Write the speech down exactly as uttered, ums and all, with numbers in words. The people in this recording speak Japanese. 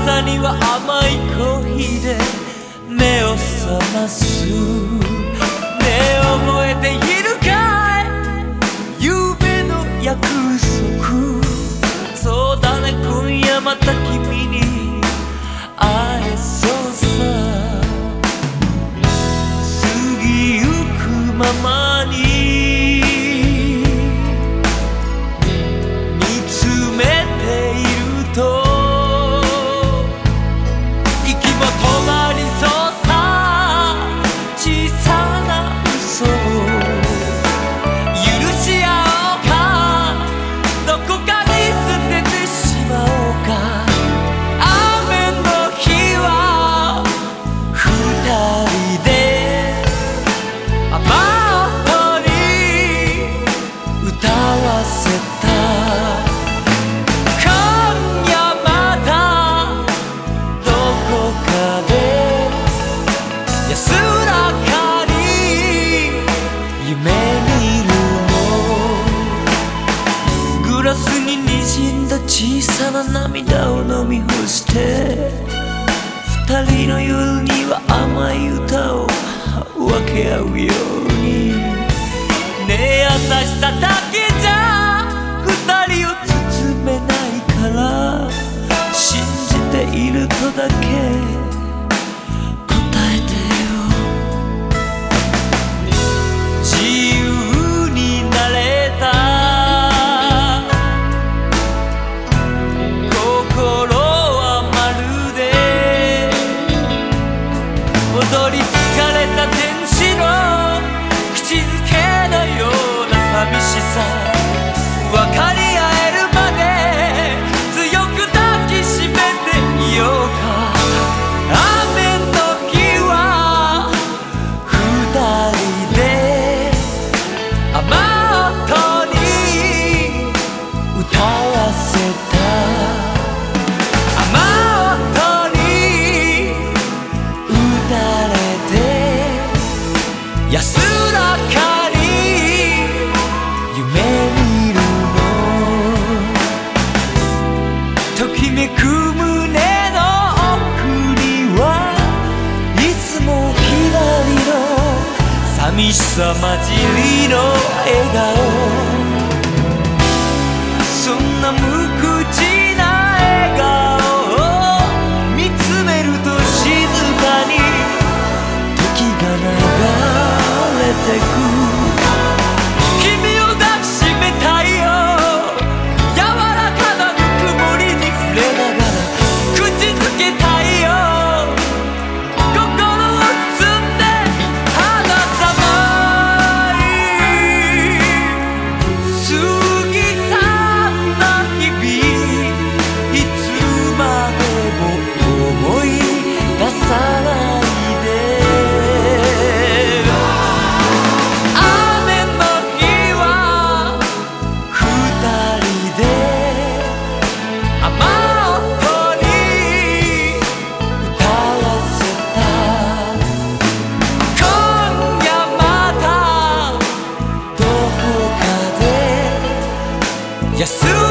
朝には甘いコーヒーで目を覚ますねえ覚えているかい夢の約束そうだね今夜また君に会えそうさ過ぎゆくままに見つめているとグラスに滲んだ小さな涙を飲み干して二人の夜には甘い歌を分け合うようにねえ優しさだけじゃ二人を包めないから信じているとだけ踊り疲れた天使の口づけのような寂しさ分かり合えるまで強く抱きしめていようか雨の日は二人で雨音に歌わせた安らかに夢見るのときめく胸の奥にはいつもひらりの寂しさ混じりの笑顔そんな無口な笑顔を見つめると静かに時が流れてく君を抱きしめたいよ柔らかなぬくもりに触れながら口づけたいよ心を包んで離さない過ぎ去った日々いつまでも思い出さない安